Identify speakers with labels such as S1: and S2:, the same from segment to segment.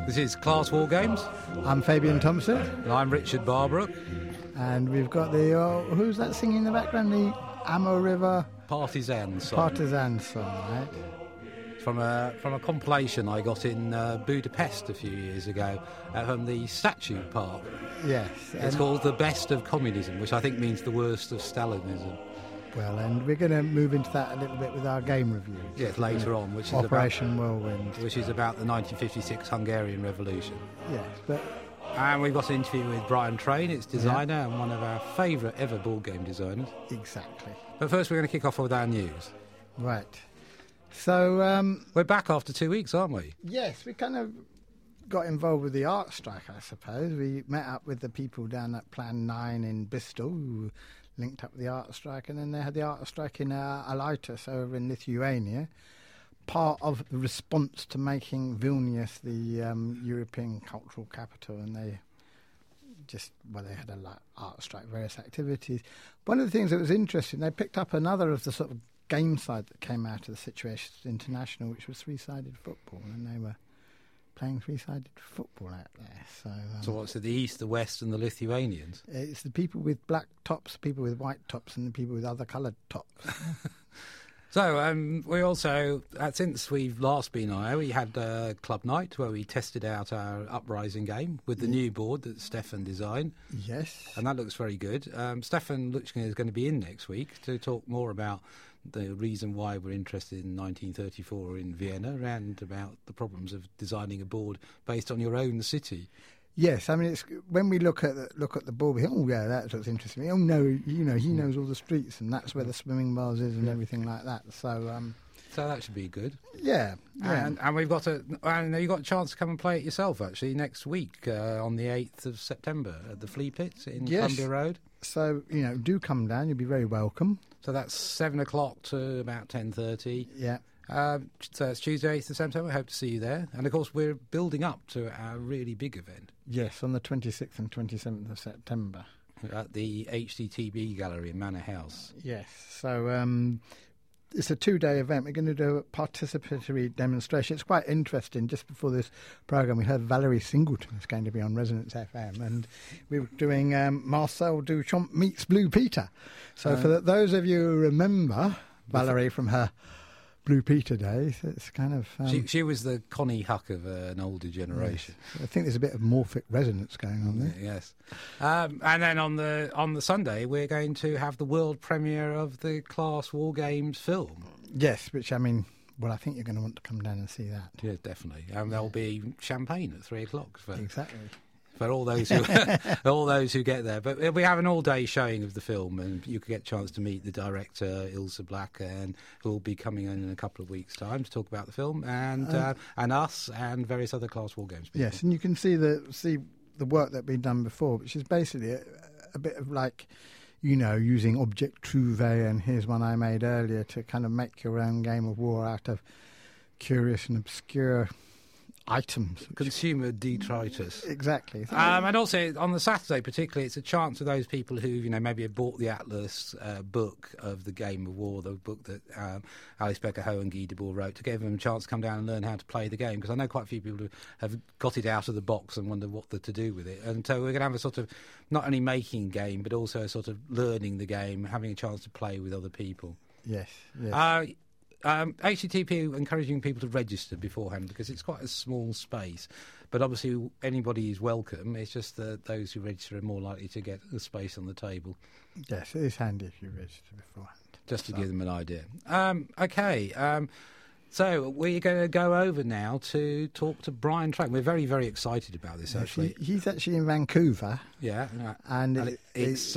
S1: This is Class War Games.
S2: I'm Fabian Thompson.
S1: And I'm Richard Barbrook.
S2: And we've got the, who's that singing in the background? The Amur River
S1: Partisan song.
S2: Partisan song, right?
S1: From a compilation I got in Budapest a few years ago from the Statue Park.
S2: Yes.
S1: It's called The Best of Communism, which I think means the worst of Stalinism.
S2: Well, and we're going to move into that a little bit with our game reviews.
S1: Yes, later on, which is
S2: Operation Whirlwind.
S1: Which is about the 1956 Hungarian Revolution.
S2: Yes, but...
S1: And we've got an interview with Brian Train, its designer, and one of our favourite ever board game designers.
S2: Exactly.
S1: But first we're going to kick off with our news.
S2: Right. So...
S1: we're back after 2 weeks, aren't we?
S2: Yes, we kind of got involved with the art strike, I suppose. We met up with the people down at Plan 9 in Bristol, who linked up with the art strike, and then they had the art strike in Alytus over in Lithuania, part of the response to making Vilnius the European cultural capital, and they had a art strike, various activities. One of the things that was interesting, they picked up another of the sort of game side that came out of the Situations International, which was three-sided football, and they were playing three-sided football out there.
S1: So what's it, the East, the West and the Lithuanians?
S2: It's the people with black tops, people with white tops, and the people with other coloured tops.
S1: So we also, since we've last been on air, we had Club Night where we tested out our Uprising game with the new board that Stefan designed.
S2: Yes.
S1: And that looks very good. Stefan Luchkin is going to be in next week to talk more about the reason why we're interested in 1934 in Vienna and about the problems of designing a board based on your own city.
S2: Yes, I mean, it's when we look at the board, we think, oh yeah, that's what's interesting. Oh no, he knows all the streets, and that's where the swimming bars is, and everything like that. So
S1: that should be good.
S2: Yeah.
S1: And we've got you got a chance to come and play it yourself actually next week on the 8th of September at the Flea Pit in Columbia Road.
S2: So do come down. You'll be very welcome.
S1: So that's 7 o'clock to about 10:30.
S2: Yeah.
S1: So it's Tuesday, 8th of September. I hope to see you there. And, of course, we're building up to our really big event.
S2: Yes, on the 26th and 27th of September.
S1: At the HDTB Gallery in Manor House.
S2: Yes. So it's a 2-day event. We're going to do a participatory demonstration. It's quite interesting. Just before this programme, we heard Valerie Singleton is going to be on Resonance FM. And we were doing Marcel Duchamp meets Blue Peter. So for those of you who remember Valerie from her Blue Peter days, it's kind of...
S1: she was the Connie Huck of an older generation.
S2: Yes. I think there's a bit of morphic resonance going on there.
S1: Yes. And then on the Sunday, we're going to have the world premiere of the Class War Games film.
S2: Yes, which, I mean, well, I think you're going to want to come down and see that.
S1: Yeah, definitely. And there'll be champagne at 3 o'clock.
S2: Exactly.
S1: For all those who get there. But we have an all-day showing of the film, and you could get a chance to meet the director, Ilse Black, and who will be coming in a couple of weeks' time to talk about the film, and us, and various other Class War Games people.
S2: Yes, and you can see the work that's been done before, which is basically a bit of like, using object trouvé, and here's one I made earlier, to kind of make your own game of war out of curious and obscure items.
S1: Consumer detritus.
S2: Exactly.
S1: And also on the Saturday particularly, it's a chance for those people who maybe have bought the Atlas book of the Game of War, the book that Alice Becker-Ho and Guy Debord wrote, to give them a chance to come down and learn how to play the game, because I know quite a few people who have got it out of the box and wonder what to do with it. And so we're going to have a sort of not only making game, but also a sort of learning the game, having a chance to play with other people.
S2: Yes.
S1: HTTP encouraging people to register beforehand, because it's quite a small space, but obviously anybody is welcome. It's just that those who register are more likely to get a space on the table.
S2: Yes, it is handy if you register beforehand.
S1: Just to give them an idea. So we're going to go over now to talk to Brian Train. We're very, very excited about this, actually.
S2: He's actually in Vancouver.
S1: Yeah.
S2: And
S1: it's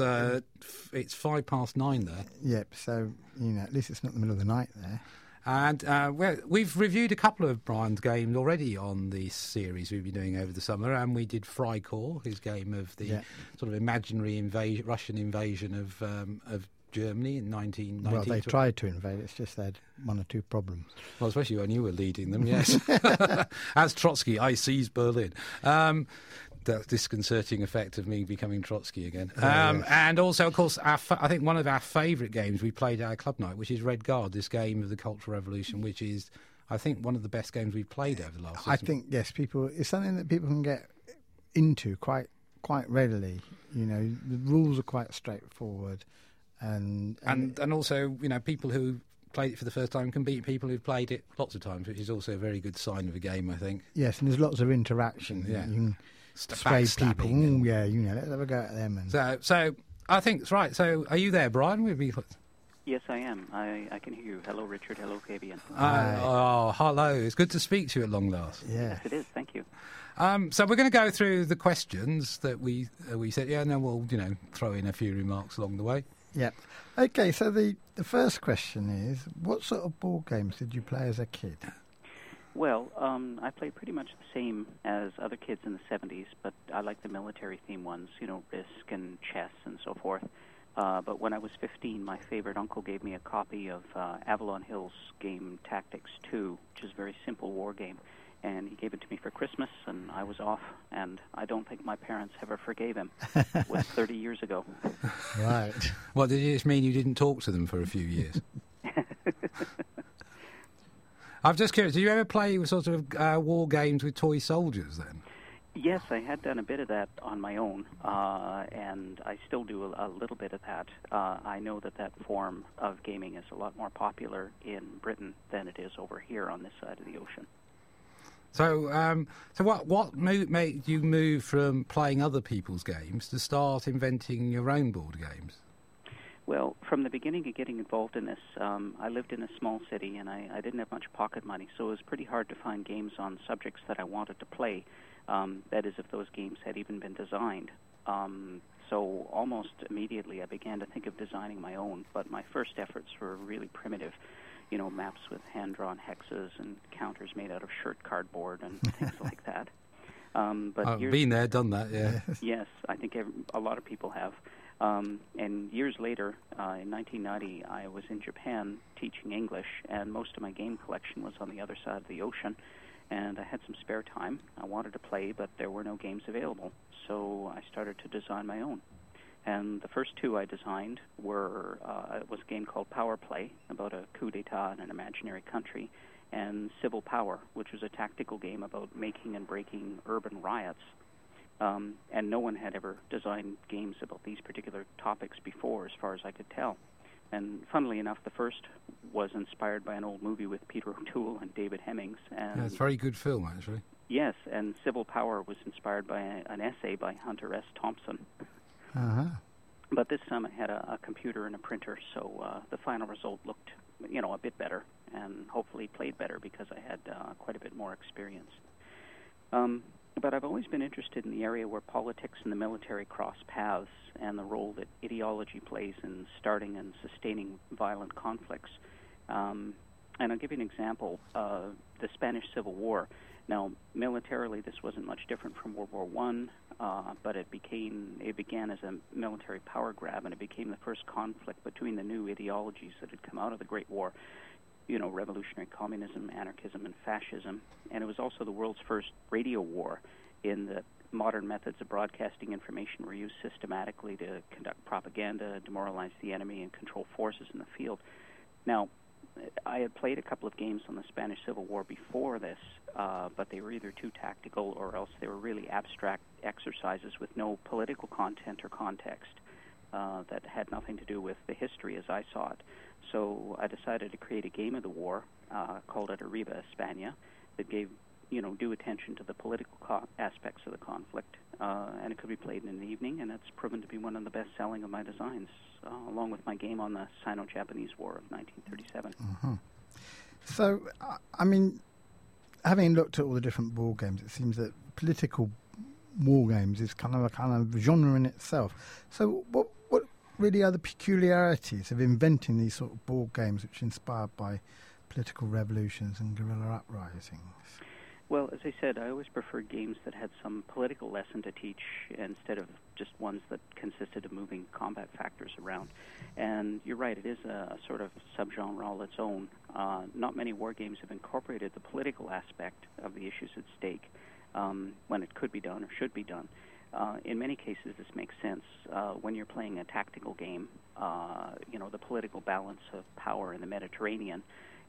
S1: 9:05 there.
S2: Yep, so, at least it's not the middle of the night there.
S1: And we've reviewed a couple of Brian's games already on this series we've been doing over the summer, and we did Freikorps, his game of the sort of imaginary Russian invasion of Germany in 1919.
S2: Well, they tried to invade. It's just they had one or two problems.
S1: Well, especially when you were leading them, yes. As Trotsky, I seized Berlin. That disconcerting effect of me becoming Trotsky again.
S2: Yes.
S1: And also, of course, I think one of our favourite games we played at our club night, which is Red Guard, this game of the Cultural Revolution, which is, I think, one of the best games we've played over the last.
S2: I think yes, it's something that people can get into quite readily. You know, the rules are quite straightforward, and
S1: also, you know, people who played it for the first time can beat people who've played it lots of times, which is also a very good sign of a game, I think.
S2: Yes, and there's lots of interaction.
S1: Yeah,
S2: you can sway people. Yeah, you know, let's have a go at them. And
S1: so I think it's right. So, are you there, Brian?
S3: Yes, I am. I can hear you. Hello, Richard. Hello, Fabian.
S1: Hello. It's good to speak to you at long last.
S2: Yeah.
S3: Yes, it is. Thank you.
S1: So we're going to go through the questions that we said. Yeah, and then we'll, you know, throw in a few remarks along the way.
S2: Yep. Okay, so the first question is, what sort of board games did you play as a kid?
S3: Well, I played pretty much the same as other kids in the 70s, but I like the military-themed ones, you know, Risk and chess and so forth. But when I was 15, my favorite uncle gave me a copy of Avalon Hill's game Tactics 2, which is a very simple war game. And he gave it to me for Christmas, and I was off, and I don't think my parents ever forgave him. It was 30 years ago.
S2: Right.
S1: Well, did it just mean you didn't talk to them for a few years? I'm just curious, did you ever play sort of war games with toy soldiers then?
S3: Yes, I had done a bit of that on my own, and I still do a little bit of that. I know that form of gaming is a lot more popular in Britain than it is over here on this side of the ocean.
S1: So, what made you move from playing other people's games to start inventing your own board games?
S3: Well, from the beginning of getting involved in this, I lived in a small city, and I didn't have much pocket money, so it was pretty hard to find games on subjects that I wanted to play. That is, if those games had even been designed. So almost immediately I began to think of designing my own, but my first efforts were really primitive. You know, maps with hand-drawn hexes and counters made out of shirt cardboard and things like that. But
S1: I've been there, done that, yeah.
S3: Yes, I think a lot of people have. And years later, in 1990, I was in Japan teaching English, and most of my game collection was on the other side of the ocean. And I had some spare time. I wanted to play, but there were no games available. So I started to design my own. And the first two I designed was a game called Power Play, about a coup d'etat in an imaginary country, and Civil Power, which was a tactical game about making and breaking urban riots. And no one had ever designed games about these particular topics before, as far as I could tell. And funnily enough, the first was inspired by an old movie with Peter O'Toole and David Hemmings. And
S1: yeah, it's a very good film, actually.
S3: Yes, and Civil Power was inspired by an essay by Hunter S. Thompson.
S2: Uh-huh.
S3: But this time I had a computer and a printer, so the final result looked, you know, a bit better, and hopefully played better because I had quite a bit more experience. But I've always been interested in the area where politics and the military cross paths, and the role that ideology plays in starting and sustaining violent conflicts. And I'll give you an example. The Spanish Civil War. Now, militarily, this wasn't much different from World War I, but it began as a military power grab, and it became the first conflict between the new ideologies that had come out of the Great War. You know, revolutionary communism, anarchism, and fascism. And it was also the world's first radio war, in that modern methods of broadcasting information were used systematically to conduct propaganda, demoralize the enemy, and control forces in the field. Now, I had played a couple of games on the Spanish Civil War before this, but they were either too tactical or else they were really abstract exercises with no political content or context that had nothing to do with the history as I saw it. So I decided to create a game of the war, called it Arriba España, that gave, you know, due attention to the political aspects of the conflict, and it could be played in an evening, and it's proven to be one of the best-selling of my designs, along with my game on the Sino-Japanese War of 1937.
S2: Uh-huh. So, I mean, having looked at all the different war games, it seems that political war games is kind of genre in itself. So what really are the peculiarities of inventing these sort of board games which are inspired by political revolutions and guerrilla uprisings?
S3: Well, as I said, I always preferred games that had some political lesson to teach instead of just ones that consisted of moving combat factors around. And you're right, it is a sort of subgenre all its own. Not many war games have incorporated the political aspect of the issues at stake when it could be done or should be done. In many cases, this makes sense. When you're playing a tactical game, you know, the political balance of power in the Mediterranean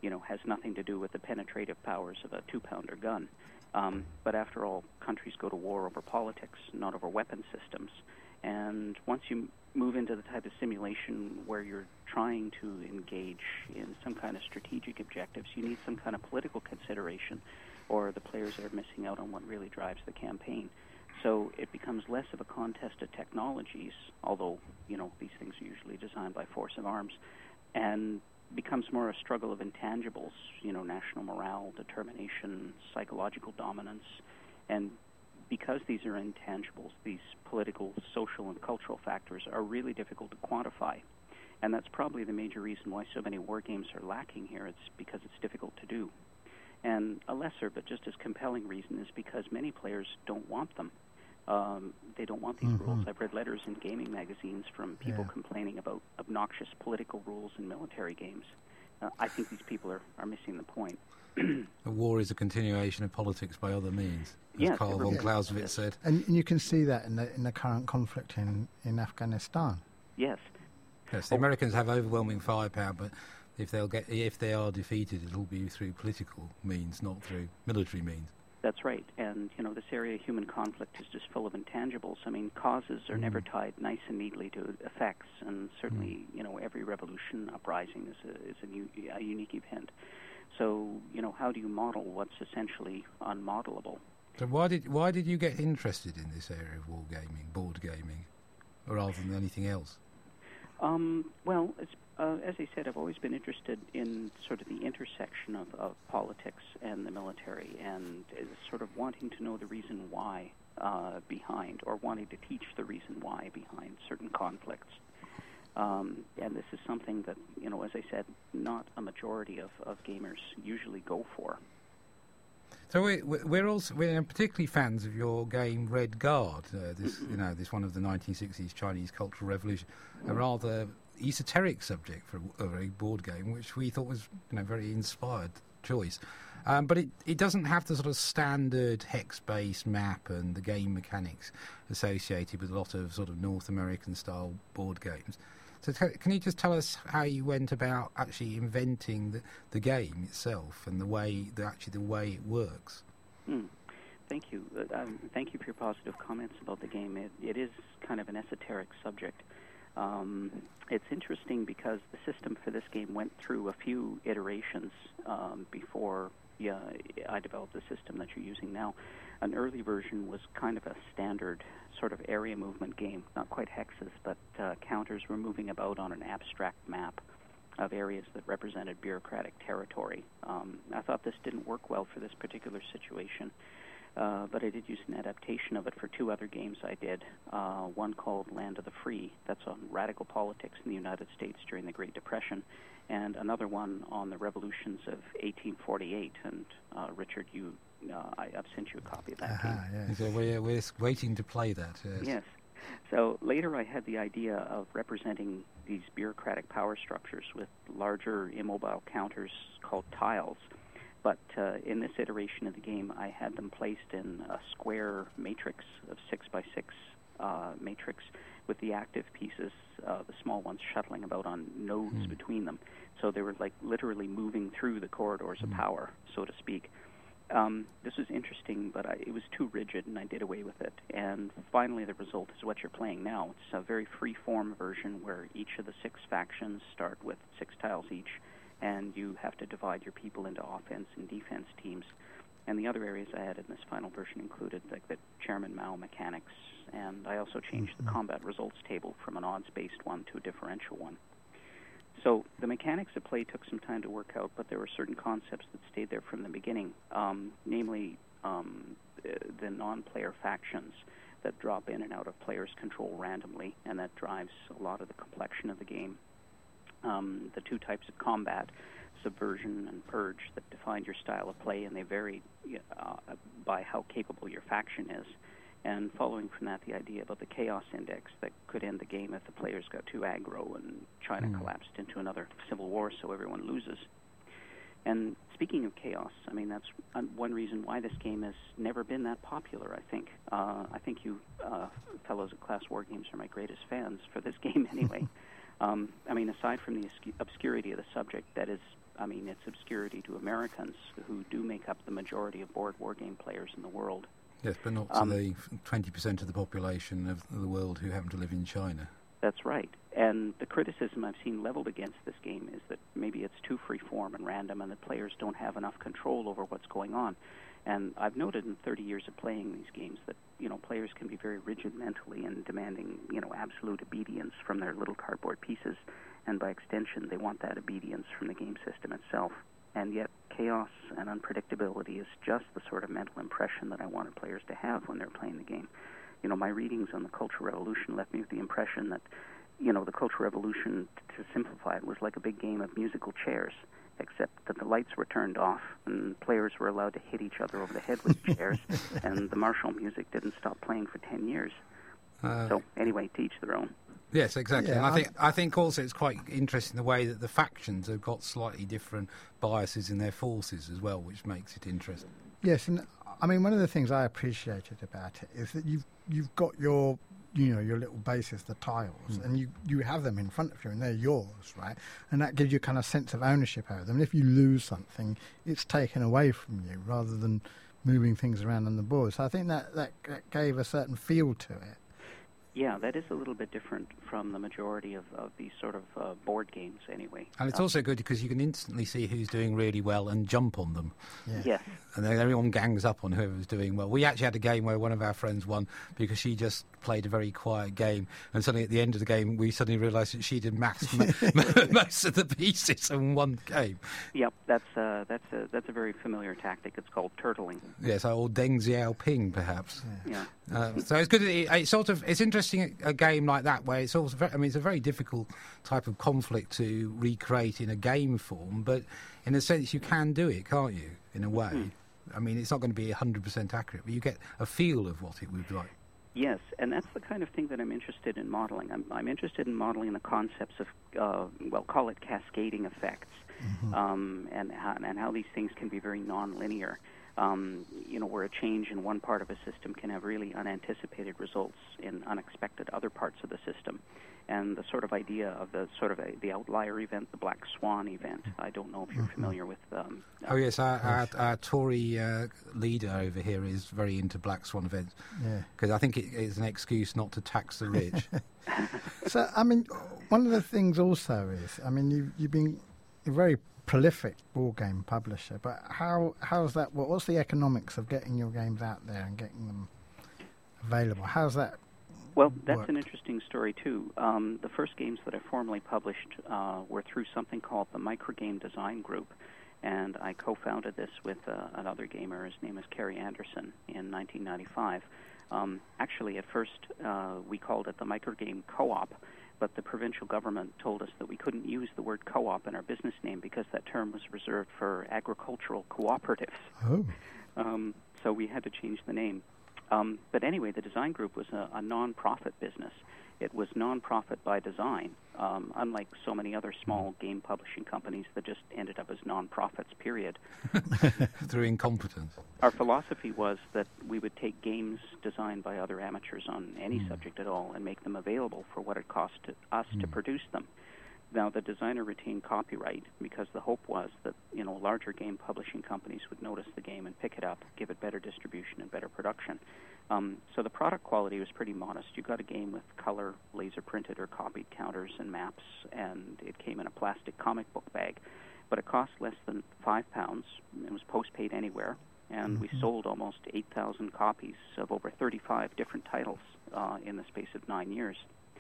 S3: has nothing to do with the penetrative powers of a 2-pounder gun. But after all, countries go to war over politics, not over weapon systems. And once you move into the type of simulation where you're trying to engage in some kind of strategic objectives, you need some kind of political consideration, or the players are missing out on what really drives the campaign. So it becomes less of a contest of technologies, although, these things are usually designed by force of arms, and becomes more a struggle of intangibles, national morale, determination, psychological dominance. And because these are intangibles, these political, social, and cultural factors are really difficult to quantify. And that's probably the major reason why so many war games are lacking here. It's because it's difficult to do. And a lesser but just as compelling reason is because many players don't want them. They don't want these rules. I've read letters in gaming magazines from people complaining about obnoxious political rules in military games. I think these people are missing the point.
S1: A war is a continuation of politics by other means, as Karl von Clausewitz said.
S2: And you can see that in the current conflict in Afghanistan.
S3: Yes.
S1: Yes, the Americans have overwhelming firepower, but if they are defeated, it'll be through political means, not through military means.
S3: That's right. And, this area of human conflict is just full of intangibles. I mean, causes are never tied nice and neatly to effects, and certainly, every revolution, uprising is a unique event. So, how do you model what's essentially unmodelable?
S1: So why did you get interested in this area of war gaming, board gaming, rather than anything else?
S3: Well, as I said, I've always been interested in sort of the intersection of politics and the military, and sort of wanting to know the reason why behind, or wanting to teach the reason why behind certain conflicts. And this is something that, as I said, not a majority of gamers usually go for.
S1: So we're particularly fans of your game Red Guard. This one of the 1960s Chinese Cultural Revolution, a rather esoteric subject for a board game, which we thought was very inspired choice. But it doesn't have the sort of standard hex-based map and the game mechanics associated with a lot of sort of North American style board games. So can you just tell us how you went about actually inventing the game itself and the way it works?
S3: Thank you. Thank you for your positive comments about the game. It is kind of an esoteric subject. It's interesting because the system for this game went through a few iterations before I developed the system that you're using now. An early version was kind of a standard sort of area movement game, not quite hexes, but counters were moving about on an abstract map of areas that represented bureaucratic territory. I thought this didn't work well for this particular situation, but I did use an adaptation of it for two other games I did, one called Land of the Free, that's on radical politics in the United States during the Great Depression, and another one on the revolutions of 1848. And Richard, I've sent you a copy of that game.
S1: Yes. So we're waiting to play that.
S3: Yes. So later I had the idea of representing these bureaucratic power structures with larger immobile counters called tiles. But in this iteration of the game, I had them placed in a square matrix of 6x6 matrix with the active pieces, the small ones, shuttling about on nodes between them. So they were like literally moving through the corridors of power, so to speak. This was interesting, but it was too rigid, and I did away with it. And finally, the result is what you're playing now. It's a very free-form version where each of the 6 factions start with 6 tiles each, and you have to divide your people into offense and defense teams. And the other areas I added in this final version included like the Chairman Mao mechanics, and I also changed the combat results table from an odds-based one to a differential one. So the mechanics of play took some time to work out, but there were certain concepts that stayed there from the beginning, namely the non-player factions that drop in and out of players' control randomly, and that drives a lot of the complexion of the game. The 2 types of combat, subversion and purge, that define your style of play, and they vary by how capable your faction is. And following from that, the idea about the chaos index that could end the game if the players got too aggro and China collapsed into another civil war, so everyone loses. And speaking of chaos, I mean, that's one reason why this game has never been that popular, I think. I think you fellows at Class War Games are my greatest fans for this game anyway. I mean, aside from the obscurity of the subject, that is, I mean, it's obscurity to Americans who do make up the majority of board war game players in the world.
S1: Yes, but not to the 20% of the population of the world who happen to live in China.
S3: That's right. And the criticism I've seen leveled against this game is that maybe it's too free-form and random and that players don't have enough control over what's going on. And I've noted in 30 years of playing these games that, players can be very rigid mentally and demanding, absolute obedience from their little cardboard pieces. And by extension, they want that obedience from the game system itself. And yet, chaos and unpredictability is just the sort of mental impression that I wanted players to have when they're playing the game. My readings on the Cultural Revolution left me with the impression that, the Cultural Revolution, to simplify it, was like a big game of musical chairs, except that the lights were turned off and players were allowed to hit each other over the head with chairs, and the martial music didn't stop playing for 10 years. So, anyway, to each their own.
S1: Yes, exactly.
S2: Yeah,
S1: and I think also it's quite interesting the way that the factions have got slightly different biases in their forces as well, which makes it interesting.
S2: Yes, and I mean, one of the things I appreciated about it is that you've got your your little bases, the tiles, and you have them in front of you, and they're yours, right? And that gives you kind of sense of ownership over them. And if you lose something, it's taken away from you rather than moving things around on the board. So I think that gave a certain feel to it.
S3: Yeah, that is a little bit different from the majority of these sort of board games anyway.
S1: And it's also good because you can instantly see who's doing really well and jump on them.
S2: Yeah.
S3: Yes.
S1: And then everyone gangs up on whoever's doing well. We actually had a game where one of our friends won because she just played a very quiet game, and suddenly at the end of the game we suddenly realised that she did most of the pieces in one game.
S3: Yep, that's a very familiar tactic. It's called turtling.
S1: Yes, or Deng Xiaoping perhaps.
S3: Yeah.
S1: So it's good. It's interesting a game like that where it's also it's a very difficult type of conflict to recreate in a game form, but in a sense you can do it, can't you? In a way, I mean it's not going to be 100% accurate, but you get a feel of what it would be like.
S3: Yes, and that's the kind of thing that I'm interested in modeling. I'm interested in modeling the concepts of, call it cascading effects, and how these things can be very non-linear. Where a change in one part of a system can have really unanticipated results in unexpected other parts of the system. And the sort of idea of the outlier event, the black swan event. I don't know if you're familiar with.
S1: Oh yes, our Tory leader over here is very into black swan events.
S2: Yeah,
S1: because I think it is an excuse not to tax the rich.
S2: So I mean, one of the things also is, I mean, you've been a very prolific board game publisher, but how's that? What's the economics of getting your games out there and getting them available? How's that?
S3: Well, that's
S2: work?
S3: an interesting story, too. The first games that I formally published were through something called the Microgame Design Group, and I co-founded this with another gamer. His name is Kerry Anderson in 1995. Actually, at first, we called it the Microgame Co-op, but the provincial government told us that we couldn't use the word co-op in our business name because that term was reserved for agricultural cooperatives.
S2: Oh.
S3: So we had to change the name. But anyway, the design group was a non-profit business. It was non-profit by design, unlike so many other small game publishing companies that just ended up as non-profits, period.
S1: Through incompetence.
S3: Our philosophy was that we would take games designed by other amateurs on any subject at all and make them available for what it cost us to produce them. Now, the designer retained copyright because the hope was that, larger game publishing companies would notice the game and pick it up, give it better distribution and better production. So the product quality was pretty modest. You got a game with color, laser printed or copied counters and maps, and it came in a plastic comic book bag. But it cost less than £5. It was postpaid anywhere, and we sold almost 8,000 copies of over 35 different titles in the space of 9 years.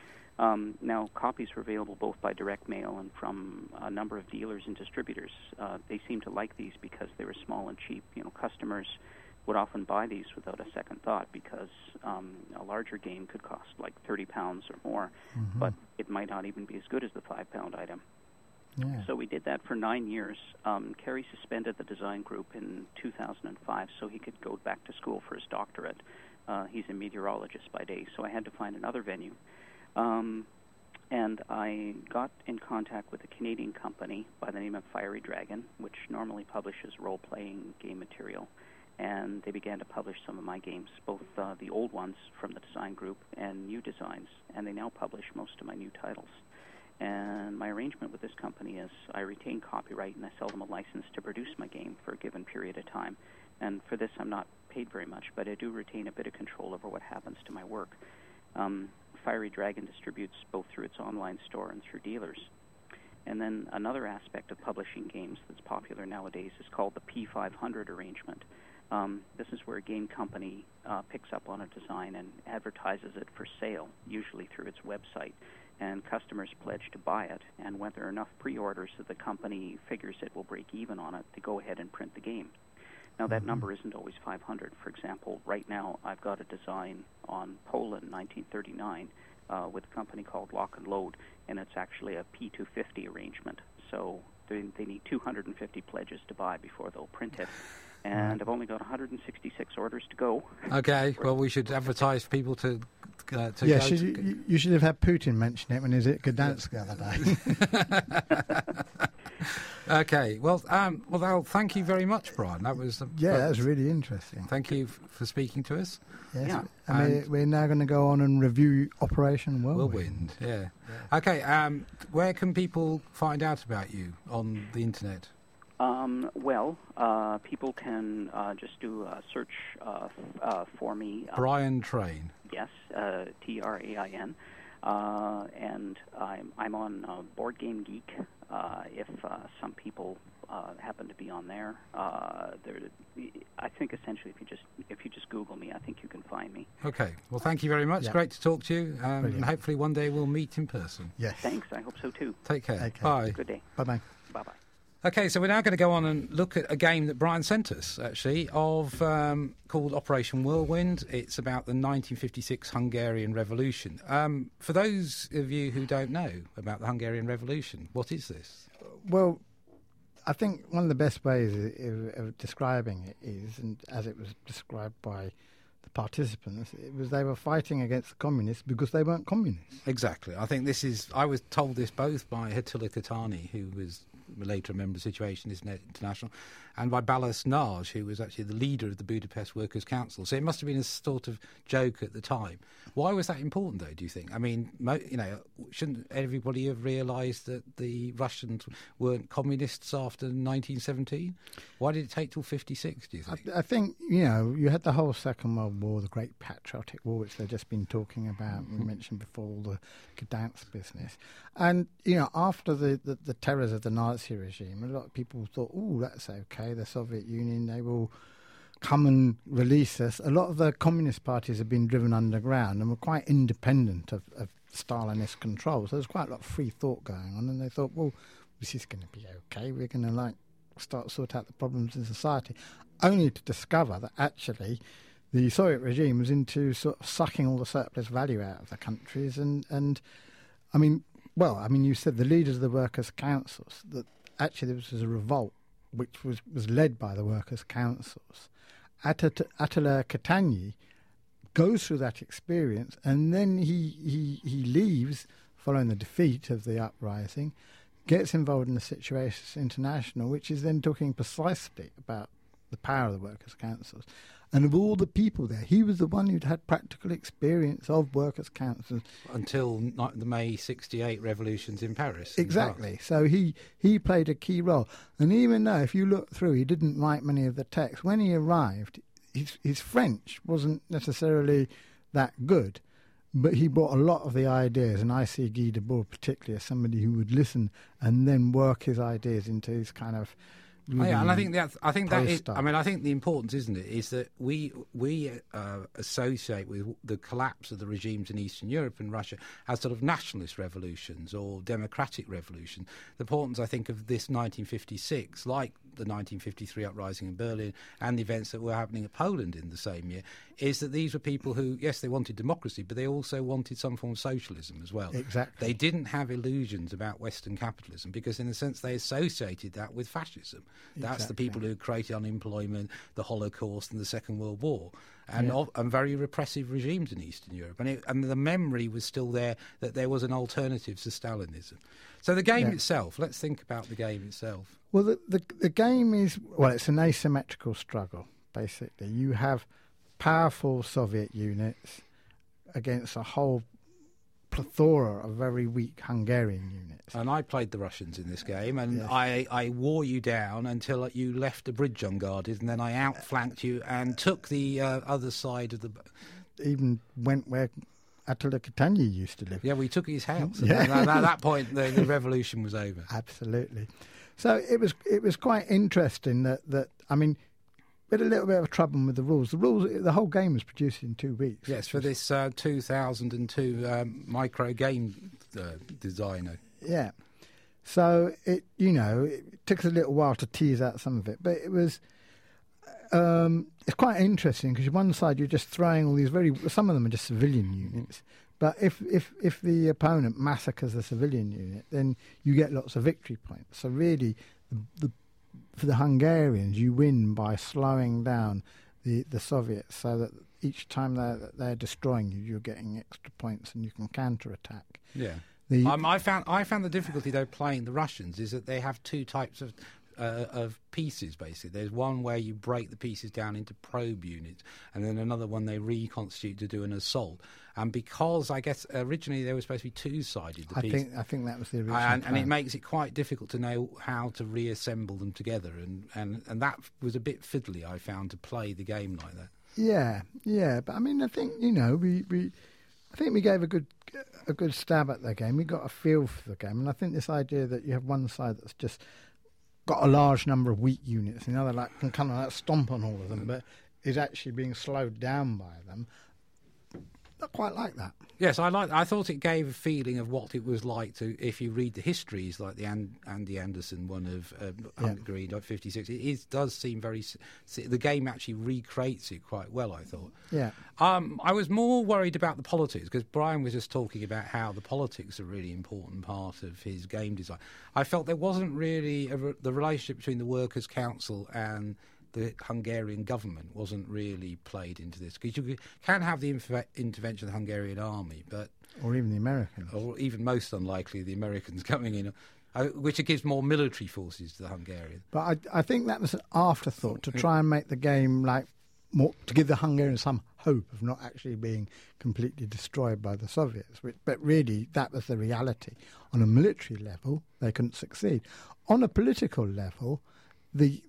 S3: Now, copies were available both by direct mail and from a number of dealers and distributors. They seemed to like these because they were small and cheap. Customers would often buy these without a second thought because a larger game could cost like £30 or more, but it might not even be as good as the £5 item.
S2: Yeah.
S3: So we did that for 9 years. Kerry suspended the design group in 2005 so he could go back to school for his doctorate. He's a meteorologist by day, so I had to find another venue. And I got in contact with a Canadian company by the name of Fiery Dragon, which normally publishes role-playing game material. And they began to publish some of my games, both the old ones from the design group and new designs. And they now publish most of my new titles. And my arrangement with this company is I retain copyright and I sell them a license to produce my game for a given period of time. And for this, I'm not paid very much, but I do retain a bit of control over what happens to my work. Fiery Dragon distributes both through its online store and through dealers. And then another aspect of publishing games that's popular nowadays is called the P500 arrangement. This is where a game company picks up on a design and advertises it for sale, usually through its website, and customers pledge to buy it. And when there are enough pre-orders that the company figures it will break even on it, they go ahead and print the game. Now, that number isn't always 500. For example, right now I've got a design on Poland 1939 with a company called Lock and Load, and it's actually a P250 arrangement. So they need 250 pledges to buy before they'll print it. And I've only got 166 orders to go.
S1: Okay, well, we should advertise for people to
S2: yeah, you should have had Putin mention it when he was at Gdansk the other day.
S1: Okay, well, thank you very much, Brian. That was
S2: that was really interesting.
S1: Thank you for speaking to us.
S2: Yes,
S3: yeah.
S2: And we're now going to go on and review Operation
S1: Whirlwind. Yeah. Okay, where can people find out about you on the internet?
S3: People can just do a search for me.
S1: Brian Train.
S3: Yes, Train. And I'm on Board Game Geek. If some people happen to be on there, I think essentially if you just Google me, I think you can find me.
S1: Okay. Well, thank you very much.
S2: Yeah.
S1: Great to talk to you, and hopefully one day we'll meet in person.
S2: Yes.
S3: Thanks. I hope so too.
S1: Take care.
S2: Okay.
S1: Bye.
S3: Good day.
S2: Bye-bye.
S3: Bye-bye.
S1: Okay, so we're now going to go on and look at a game that Brian sent us, actually, called Operation Whirlwind. It's about the 1956 Hungarian Revolution. For those of you who don't know about the Hungarian Revolution, what is this?
S2: Well, I think one of the best ways of describing it is, and as it was described by the participants, it was they were fighting against the communists because they weren't communists.
S1: Exactly. I think I was told this both by Attila Katani, who was later a member of Situationist International, and by Balázs Nagy, who was actually the leader of the Budapest Workers' Council. So it must have been a sort of joke at the time. Why was that important, though, do you think? I mean, shouldn't everybody have realised that the Russians weren't communists after 1917? Why did it take till 56, do you think?
S2: I think, you had the whole Second World War, the Great Patriotic War, which they've just been talking about. We mentioned before, all the Gdansk business. And, after the terrors of the Nazi regime, a lot of people thought, oh, that's okay, the Soviet Union, they will come and release us. A lot of the communist parties have been driven underground and were quite independent of Stalinist control. So there's quite a lot of free thought going on. And they thought, well, this is going to be okay. We're going to sort out the problems in society. Only to discover that actually the Soviet regime was into sort of sucking all the surplus value out of the countries. And you said the leaders of the workers' councils, that actually this was a revolt which was led by the workers' councils. Attila Katani goes through that experience, and then he leaves following the defeat of the uprising, gets involved in the Situationist International, which is then talking precisely about the power of the workers' councils. And of all the people there, he was the one who'd had practical experience of workers' councils.
S1: Until the May 68 revolutions in Paris.
S2: Exactly. So he played a key role. And even though, if you look through, he didn't write many of the texts, when he arrived, his French wasn't necessarily that good, but he brought a lot of the ideas. And I see Guy Debord particularly as somebody who would listen and then work his ideas into his kind of...
S1: and I think that is. I think the importance, isn't it, is that we associate with the collapse of the regimes in Eastern Europe and Russia as sort of nationalist revolutions or democratic revolution. The importance, I think, of this 1956, like the 1953 uprising in Berlin and the events that were happening in Poland in the same year, is that these were people who, yes, they wanted democracy, but they also wanted some form of socialism as well.
S2: Exactly.
S1: They didn't have illusions about Western capitalism because, in a sense, they associated that with fascism. That's the people who created unemployment, the Holocaust and the Second World War, and very repressive regimes in Eastern Europe. And the memory was still there that there was an alternative to Stalinism. So the game itself, let's think about the game itself.
S2: Well, the game is, it's an asymmetrical struggle, basically. You have powerful Soviet units against a whole plethora of very weak Hungarian units.
S1: And I played the Russians in this game, and
S2: Yes.
S1: I wore you down until you left the bridge unguarded, and then I outflanked you and took the other side of the...
S2: Even went where Attila Catania used to live.
S1: Yeah, we took his house. And
S2: Yeah.
S1: then at that point, the revolution was over.
S2: Absolutely. So it was quite interesting that I mean, we had a little bit of trouble with the rules. The whole game was produced in 2 weeks.
S1: Yes, for this 2002 micro game designer.
S2: Yeah. So it took us a little while to tease out some of it, but it was it's quite interesting because one side you're just throwing all these some of them are just civilian units, but if the opponent massacres the civilian unit, then you get lots of victory points. So really, for the Hungarians, you win by slowing down the Soviets, so that each time they're destroying you, you're getting extra points and you can counterattack.
S1: Yeah. I found the difficulty though playing the Russians is that they have two types of pieces basically. There's one where you break the pieces down into probe units, and then another one they reconstitute to do an assault. And because I guess originally they were supposed to be two-sided,
S2: I think that was the original
S1: and it makes it quite difficult to know how to reassemble them together, and that was a bit fiddly, I found, to play the game like that.
S2: Yeah. But I mean, I think we gave a good stab at the game. We got a feel for the game, and I think this idea that you have one side that's just got a large number of weak units, and the other can kind of stomp on all of them, but is actually being slowed down by them. I quite like that.
S1: Yes, I thought it gave a feeling of what it was like if you read the histories, like the Andy Anderson one of Hungary, 56. It does seem very. The game actually recreates it quite well, I thought.
S2: Yeah.
S1: I was more worried about the politics because Brian was just talking about how the politics are a really important part of his game design. I felt there wasn't really the relationship between the Workers' Council and the Hungarian government wasn't really played into this, because you can have the intervention of the Hungarian army,
S2: or even the Americans,
S1: or even most unlikely the Americans coming in, which it gives more military forces to the Hungarians.
S2: But I think that was an afterthought to try and make the game more to give the Hungarians some hope of not actually being completely destroyed by the Soviets. But really, that was the reality. On a military level, they couldn't succeed. On a political level, the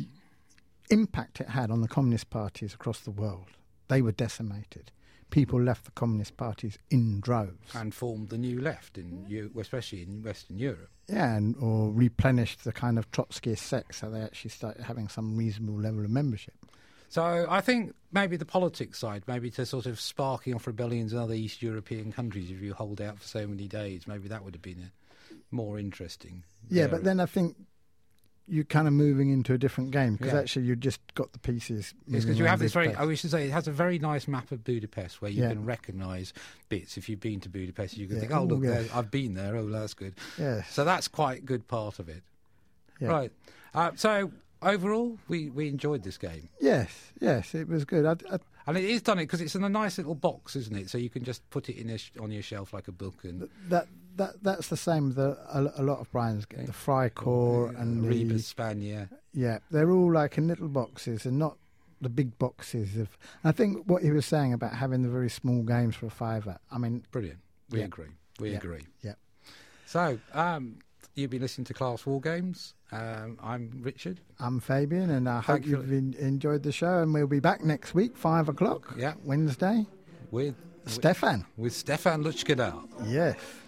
S2: impact it had on the communist parties across the world, they were decimated. People left the communist parties in droves
S1: and formed the new left especially in Western Europe.
S2: Yeah, or replenished the kind of Trotskyist sect, so they actually started having some reasonable level of membership.
S1: So I think maybe the politics side, maybe to sort of sparking off rebellions in other East European countries, if you hold out for so many days, maybe that would have been more interesting.
S2: Yeah, but then I think you're kind of moving into a different game, because actually you just got the pieces.
S1: It's because you have this I should say, it has a very nice map of Budapest where you can recognise bits. If you've been to Budapest, you can think, oh, look, I've been there. Oh, that's good.
S2: Yeah.
S1: So that's quite a good part of it.
S2: Yeah.
S1: Right. So overall, we enjoyed this game.
S2: Yes, it was good.
S1: And it is done because it's in a nice little box, isn't it? So you can just put it on your shelf like a book. And
S2: that's the same with a lot of Brian's games. The Freikorps and the
S1: Rebus Spania.
S2: Yeah, they're all like in little boxes and not the big boxes of. I think what he was saying about having the very small games for a £5. I mean,
S1: brilliant. We agree. We agree.
S2: Yeah.
S1: So you've been listening to Class War Games. I'm Richard.
S2: I'm Fabian, and I hope you've enjoyed the show. And we'll be back next week, 5 o'clock.
S1: Yeah,
S2: Wednesday,
S1: with
S2: Stefan.
S1: With Stefan Luchkadal.
S2: Yes.